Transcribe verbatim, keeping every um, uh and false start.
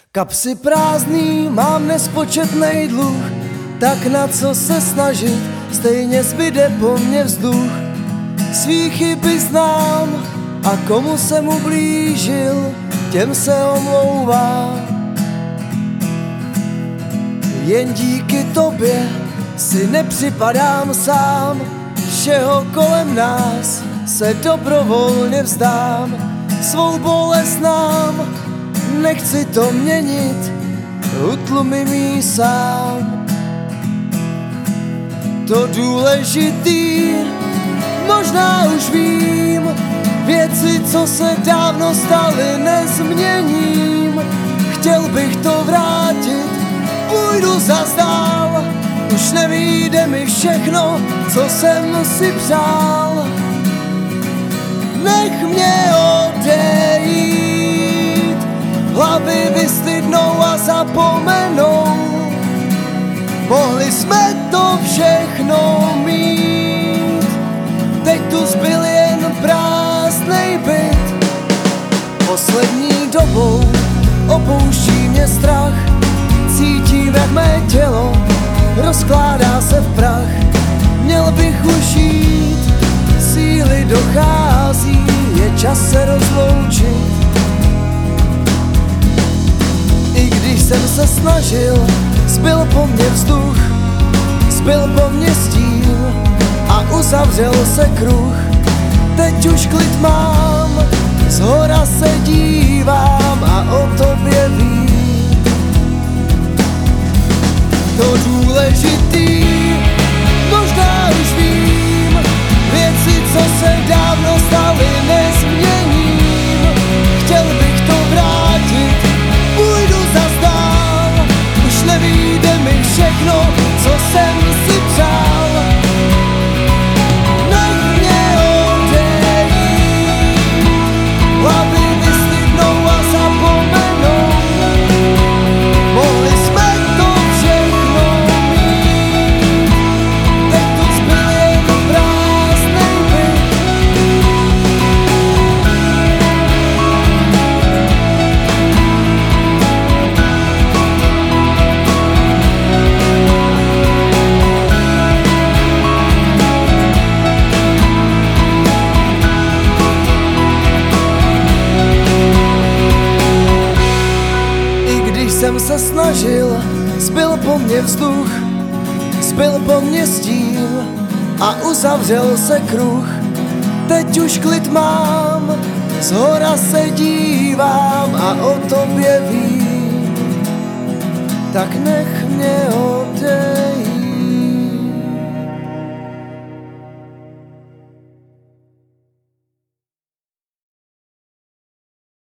Kapsy prázdný, mám nespočetnej dluh, tak na co se snažit, stejně zbyde po mně vzduch. Svý chyby znám a komu jsem ublížil, těm se omlouvám. Jen díky tobě si nepřipadám sám, všeho kolem nás se dobrovolně vzdám. Svou bolest znám, nechci to měnit, utlumím jí sám. To důležitý možná už vím, věci, co se dávno staly, nezměním. Chtěl bych to vrátit, půjdu zas dál, už nevyjde mi všechno, co jsem si přál. Nech mě odejít, hlavy vystydnou a zapomenou. Mohli jsme to všechno mít, teď tu zbyl jen prázdnej byt. Poslední dobou opouští mě strach, cítím, jak mé tělo rozkládá se v prach. Měl bych už jít, síly dochází, je čas se rozloučit. I když jsem se snažil, zbyl po mně vzduch, zbyl po mně stín a uzavřel se kruh. Teď už klid mám, zhora se dívám a o tobě vím. To důležitý možná už vím, věci, co se dávno staly, nezměním. Chtěl bych to vrátit, půjdu zas dál, už nevyjde mi všechno, co jsem si přál. Nech mě odejít, hlavy vystydnou a zapomenou. Mohli jsme to všechno mít, teď tu zbyl jen prázdnej byt. I když jsem se snažil, zbyl po mně vzduch, zbyl po mně stín a uzavřel se kruh. Teď už klid mám, zhora se dívám a o tobě vím. Tak nech mě odejít.